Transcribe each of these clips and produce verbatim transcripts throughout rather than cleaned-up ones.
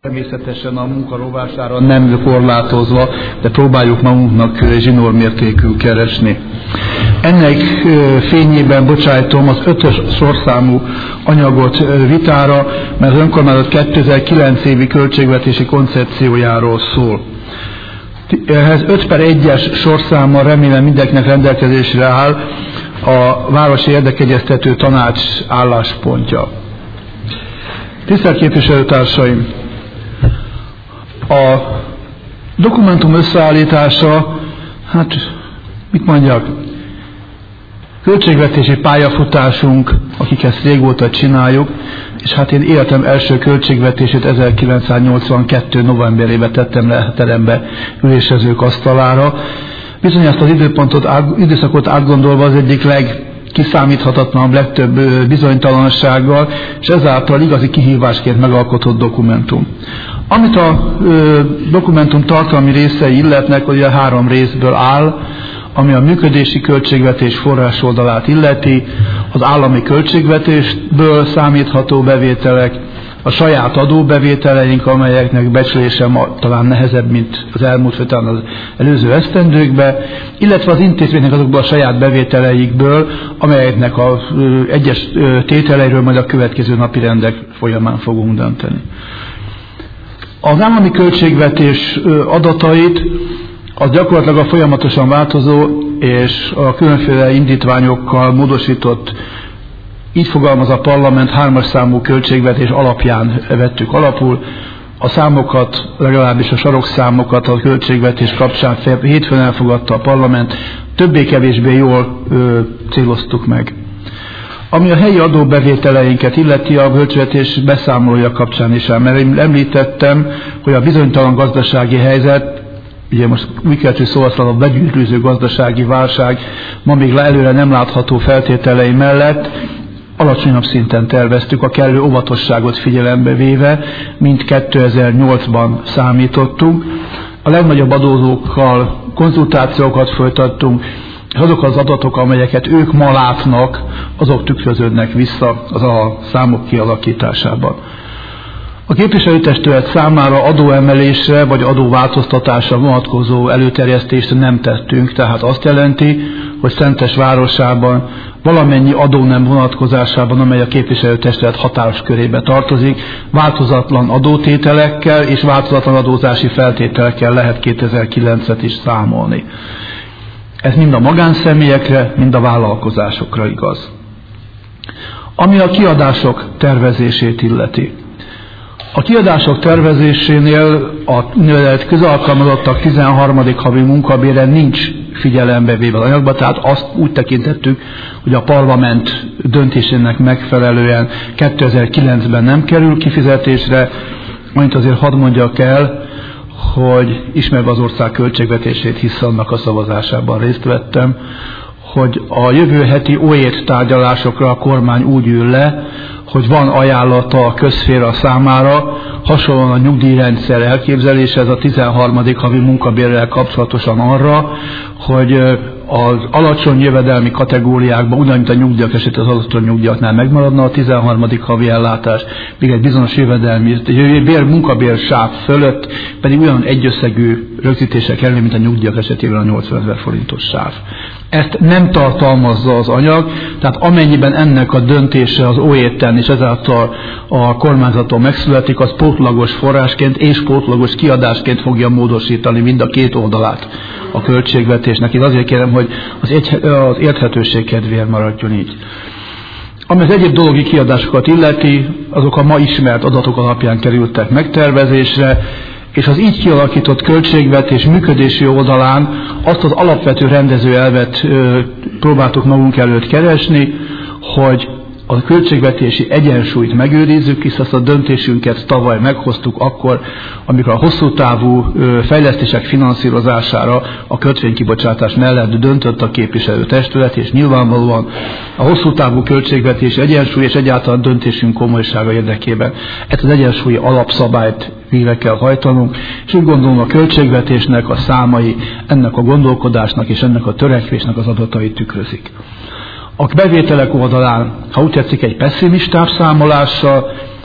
Természetesen a munka rovására nem korlátozva, de próbáljuk magunknak zsinórmértékű keresni. Ennek fényében bocsájtom az ötös sorszámú anyagot vitára, mert az önkormányzat kétezer-kilenc évi költségvetési koncepciójáról szól. Ehhez öt per egyes sorszámmal remélem mindenkinek rendelkezésre áll a Városi Érdekegyeztető Tanács álláspontja. Tisztelt képviselőtársaim! A dokumentum összeállítása, hát mit mondjak, költségvetési pályafutásunk, akik ezt régóta csináljuk, és hát én életem első költségvetését ezerkilencszáznyolcvankettő novemberében tettem le terembe ülésezők asztalára. Bizony ezt az időpontot, időszakot átgondolva az egyik legkiszámíthatatlanabb, legtöbb bizonytalansággal, és ezáltal igazi kihívásként megalkotott dokumentum. Amit a ö, dokumentum tartalmi részei illetnek, ugye három részből áll, ami a működési költségvetés forrás oldalát illeti, az állami költségvetésből számítható bevételek, a saját adóbevételeink, amelyeknek becslése ma talán nehezebb, mint az elmúlt, vagy talán az előző esztendőkben, illetve az intézménynek azokból a saját bevételeikből, amelyeknek az ö, egyes ö, tételeiről majd a következő napi rendek folyamán fogunk dönteni. Az állami költségvetés adatait az gyakorlatilag a folyamatosan változó és a különféle indítványokkal módosított, így fogalmaz a parlament, hármas számú költségvetés alapján vettük alapul. A számokat, legalábbis a sarokszámokat a költségvetés kapcsán hétfőn elfogadta a parlament, többé-kevésbé jól ö, céloztuk meg. Ami a helyi adóbevételeinket illeti, a költségvetés beszámolója kapcsán is el, mert említettem, hogy a bizonytalan gazdasági helyzet, ugye most úgy kell, hogy szó a begyűrűző gazdasági válság, ma még előre nem látható feltételei mellett alacsonyabb szinten terveztük, a kellő óvatosságot figyelembe véve, mint kétezer-nyolcban számítottunk. A legnagyobb adózókkal konzultációkat folytattunk, és azok az adatok, amelyeket ők ma látnak, azok tükröződnek vissza az a számok kialakításában. A képviselőtestület számára adóemelésre vagy adóváltoztatásra vonatkozó előterjesztést nem tettünk, tehát azt jelenti, hogy Szentes városában valamennyi adónem vonatkozásában, amely a képviselőtestület határos körébe tartozik, változatlan adótételekkel és változatlan adózási feltételekkel lehet kétezer-kilencet is számolni. Ez mind a magánszemélyekre, mind a vállalkozásokra igaz. Ami a kiadások tervezését illeti. A kiadások tervezésénél a növelett közalkalmazottak tizenharmadik havi munkabére nincs figyelembe véve az anyagba, tehát azt úgy tekintettük, hogy a parlament döntésének megfelelően kétezer-kilencben nem kerül kifizetésre, amit azért hadd mondjak el, hogy ismerve az ország költségvetését, hisz annak a szavazásában részt vettem, hogy a jövő heti o é tárgyalásokra a kormány úgy ül le, hogy van ajánlata a közszféra számára, hasonlóan a nyugdíjrendszer elképzeléshez a tizenharmadik havi munkabérrel kapcsolatosan arra, hogy az alacsony jövedelmi kategóriákban, ugyanúgy, mint a nyugdíjak esetén az alacsony nyugdíjaknál megmaradna a tizenharmadik havi ellátás, még egy bizonyos jövedelmi bér, munkabér sáv fölött pedig olyan egyösszegű rögzítések kerül, mint a nyugdíjak esetében a nyolcvanezer forintos sáv. Ezt nem tartalmazza az anyag, tehát amennyiben ennek a döntése az o é-ten és ezáltal a kormányzaton megszületik, az pótlagos forrásként és pótlagos kiadásként fogja módosítani mind a két oldalát a költségvetésnek. Én azért kérem, hogy az, egy, az érthetőség kedvéért maradjon így. Ami az egyéb dolgi kiadásokat illeti, azok a ma ismert adatok alapján kerültek megtervezésre, és az így kialakított költségvetés működési oldalán azt az alapvető rendező elvet ö, próbáltuk magunk előtt keresni, hogy a költségvetési egyensúlyt megőrizzük, hisz azt a döntésünket tavaly meghoztuk akkor, amikor a hosszú távú ö, fejlesztések finanszírozására a kötvénykibocsátás mellett döntött a képviselőtestület, és nyilvánvalóan a hosszú távú költségvetési egyensúly és egyáltalán döntésünk komolysága érdekében ezt az egyensúlyi alapszabályt végre kell hajtanunk, és úgy gondolom a költségvetésnek a számai ennek a gondolkodásnak és ennek a törekvésnek az adatait tükrözik. A bevételek oldalán, ha úgy tetszik, egy pesszimistább számolással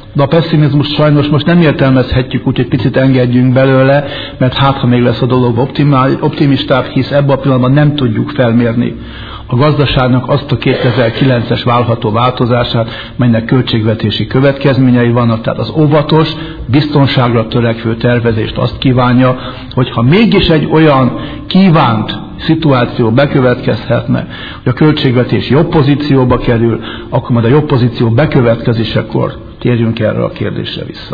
de a pessimizmus sajnos most nem értelmezhetjük úgy, hogy picit engedjünk belőle, mert hát ha még lesz a dolog optimistább, hisz ebben a pillanatban nem tudjuk felmérni a gazdaságnak azt a kétezer-kilences válható változását, melynek költségvetési következményei vannak, tehát az óvatos, biztonságra törekvő tervezést azt kívánja, hogyha mégis egy olyan kívánt szituáció bekövetkezhetne, hogy a költségvetés jobb pozícióba kerül, akkor majd a jobb pozíció bekövetkezésekor térjünk erre a kérdésre vissza.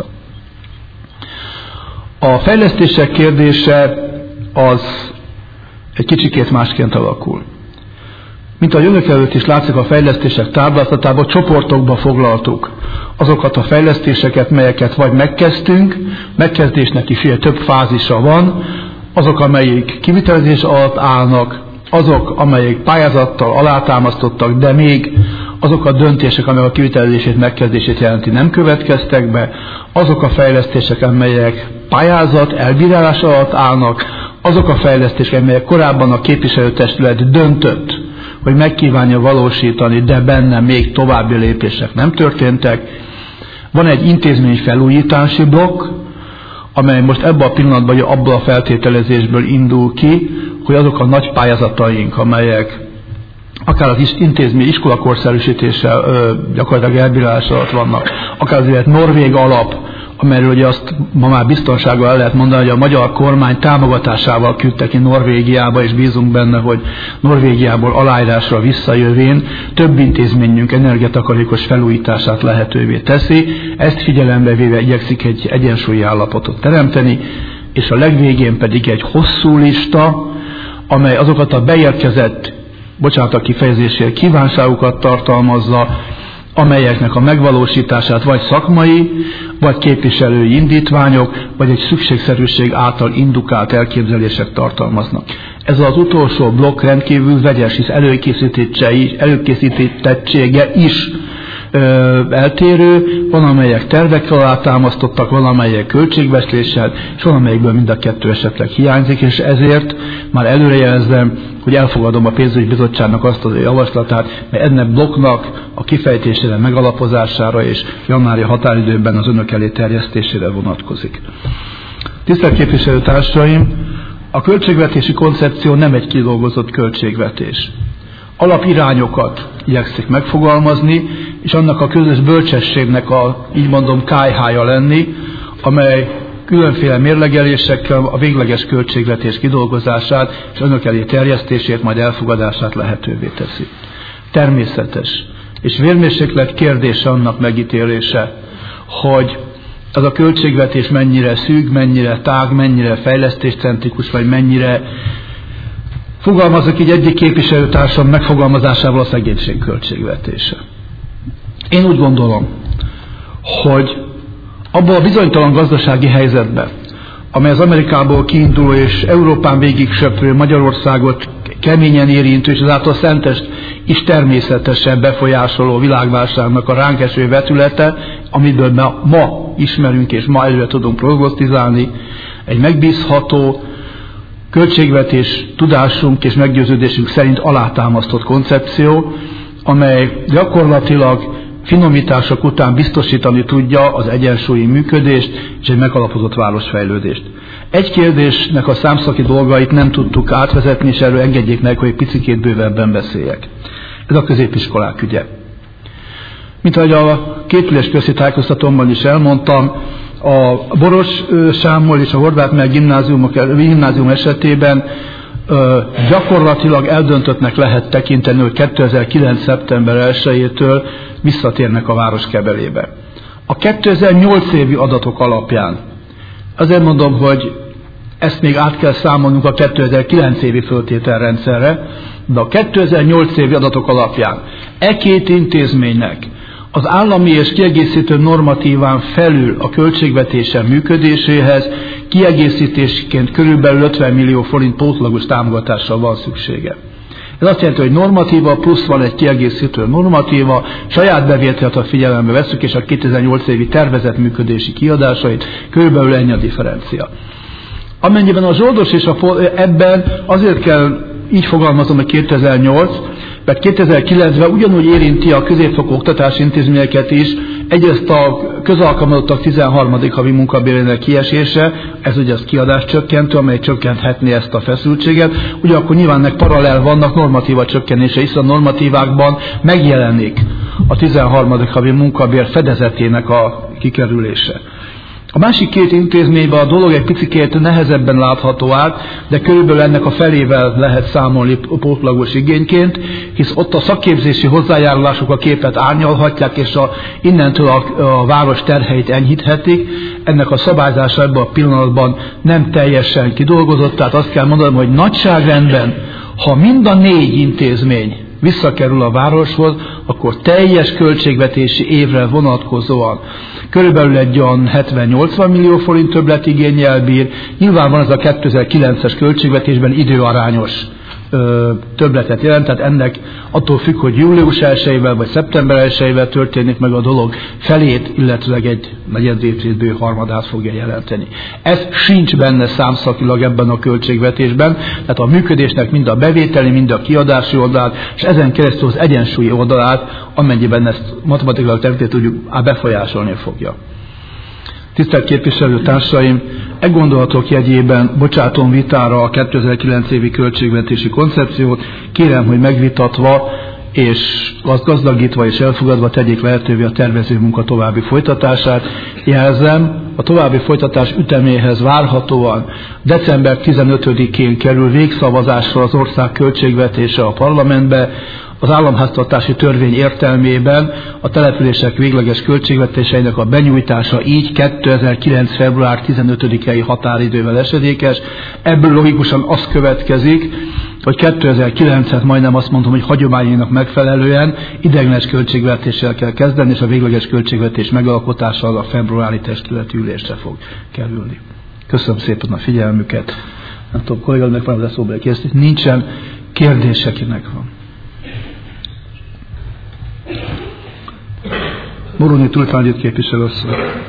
A fejlesztések kérdése az egy kicsikét másként alakul. Mint ahogy önök előtt is látszik a fejlesztések táblázatában, csoportokba foglaltuk azokat a fejlesztéseket, melyeket vagy megkezdtünk, megkezdésnek is ugye több fázisa van, azok, amelyik kivitelezés alatt állnak, azok, amelyik pályázattal alátámasztottak, de még azok a döntések, amelyek a kivitelezését, megkezdését jelenti, nem következtek be, azok a fejlesztések, amelyek pályázat, elbírálás alatt állnak, azok a fejlesztések, amelyek korábban a képviselőtestület döntött, hogy megkívánja valósítani, de benne még további lépések nem történtek. Van egy intézmény felújítási blokk, amely most ebben a pillanatban, vagy abból a feltételezésből indul ki, hogy azok a nagy pályázataink, amelyek akár az intézmény iskolakorszerűsítéssel gyakorlatilag elbírálás alatt vannak, akár azért norvég alap, amelyről ugye azt ma már biztonsággal el lehet mondani, hogy a magyar kormány támogatásával küldte ki Norvégiába, és bízunk benne, hogy Norvégiából aláírásra visszajövén több intézményünk energiatakarékos felújítását lehetővé teszi. Ezt figyelembe véve igyekszik egy egyensúlyi állapotot teremteni, és a legvégén pedig egy hosszú lista, amely azokat a beérkezett, bocsánat a kifejezésért, kívánságokat tartalmazza, amelyeknek a megvalósítását vagy szakmai, vagy képviselői indítványok, vagy egy szükségszerűség által indukált elképzelések tartalmaznak. Ez az utolsó blokk rendkívül vegyes, hisz előkészítettsége is ö, eltérő, van amelyek tervekkel alátámasztottak, van amelyek költségvetéssel, és van amelyekből mind a kettő esetleg hiányzik, és ezért már előrejelzem, hogy elfogadom a pénzügyi bizottságnak azt a javaslatát, mert ennek blokknak a kifejtésére, megalapozására és januári határidőben az önök elé terjesztésére vonatkozik. Tisztelt képviselőtársaim, a költségvetési koncepció nem egy kidolgozott költségvetés. Alapirányokat igyekszik megfogalmazni, és annak a közös bölcsességnek a, így mondom, kályhája lenni, amely különféle mérlegelésekkel a végleges költségvetés kidolgozását és önök elé terjesztését, majd elfogadását lehetővé teszi. Természetes és vérmérséklet kérdése annak megítélése, hogy az a költségvetés mennyire szűk, mennyire tág, mennyire fejlesztéscentrikus, vagy mennyire, fogalmazok így egyik képviselőtársam megfogalmazásával, a szegénység költségvetése. Én úgy gondolom, hogy abban a bizonytalan gazdasági helyzetben, amely az Amerikából kiinduló és Európán végig söprő Magyarországot keményen érintő, és azáltal Szentest is természetesen befolyásoló világválságnak a ránk eső vetülete, amiből ma, ma ismerünk és ma előre tudunk prognosztizálni, egy megbízható, költségvetés tudásunk és meggyőződésünk szerint alátámasztott koncepció, amely gyakorlatilag finomítások után biztosítani tudja az egyensúlyi működést és egy megalapozott városfejlődést. Egy kérdésnek a számszaki dolgait nem tudtuk átvezetni, és erről engedjék meg, hogy egy picikét bővebben beszéljek. Ez a középiskolák ügye. Mint ahogy a kétülés közti tájékoztatómban is elmondtam, a Boros Sámol és a Horváth Mell gimnázium esetében ö, gyakorlatilag eldöntöttnek lehet tekinteni, hogy kétezer-kilenc. szeptember elsejétől visszatérnek a városkebelébe. A kétezer-nyolc évi adatok alapján, azért mondom, hogy ezt még át kell számolnunk a kétezer-kilenc évi föltételrendszerre, de a kétezer-nyolc évi adatok alapján e két intézménynek az állami és kiegészítő normatíván felül a költségvetése működéséhez kiegészítésként körülbelül ötven millió forint pótlagos támogatásra van szüksége. Ez azt jelenti, hogy normatíva plusz van egy kiegészítő normatíva, saját bevételt a figyelembe vesszük, és a kétezer-nyolc évi tervezett működési kiadásait körülbelül ennyi a differencia. Amennyiben a zsoldos és a ebben azért kell így fogalmazom, hogy kétezer-nyolc, mert kétezer-kilencben ugyanúgy érinti a középfokú oktatási intézményeket is, egyrészt a közalkalmazottak tizenharmadik havi munkabérének kiesése, ez ugye az kiadáscsökkentő, amely csökkenthetné ezt a feszültséget, ugyanakkor nyilván ennek paralel vannak normatíva csökkenése, hiszen a normatívákban megjelenik a tizenharmadik havi munkabér fedezetének a kikerülése. A másik két intézményben a dolog egy picikét nehezebben látható át, de körülbelül ennek a felével lehet számolni pótlagos igényként, hisz ott a szakképzési hozzájárulások a képet árnyalhatják, és a, innentől a, a város terheit enyhíthetik. Ennek a szabályzása ebben a pillanatban nem teljesen kidolgozott, tehát azt kell mondanom, hogy nagyságrendben, ha mind a négy intézmény visszakerül a városhoz, akkor teljes költségvetési évre vonatkozóan körülbelül egy olyan hetven-nyolcvan millió forint többletigénnyel bír. Nyilván van ez a kétezer-kilences költségvetésben időarányos ö, többletet jelent, tehát ennek attól függ, hogy július elsejével vagy szeptember elsejével történik meg a dolog, felét, illetőleg egy negyed évtizedből harmadát fogja jelenteni. Ez sincs benne számszakilag ebben a költségvetésben, tehát a működésnek mind a bevételi, mind a kiadási oldalát, és ezen keresztül az egyensúlyi oldalát, amennyiben ezt matematikailag területét tudjuk, befolyásolni fogja. Tisztelt képviselőtársaim, e gondolatok jegyében bocsátom vitára a kétezer-kilenc évi költségvetési koncepciót, kérem, hogy megvitatva és azt gazdagítva és elfogadva tegyék lehetővé a tervező munka további folytatását. Jelzem, a további folytatás üteméhez várhatóan december tizenötödikén kerül végszavazásra az ország költségvetése a parlamentbe, az államháztartási törvény értelmében a települések végleges költségvetéseinek a benyújtása így kétezer-kilenc február tizenötödikei határidővel esedékes. Ebből logikusan az következik, hogy kétezer-kilencet majdnem azt mondom, hogy hagyományainak megfelelően ideiglenes költségvetéssel kell kezdeni, és a végleges költségvetés megalkotása a februári testületi ülésre fog kerülni. Köszönöm szépen a figyelmüket. Nem tudom, kollégám megpróbál leszóbeli kérdezni. Nincsen kérdés, akinek van. Moroni Tulpángyit képviselőasszony.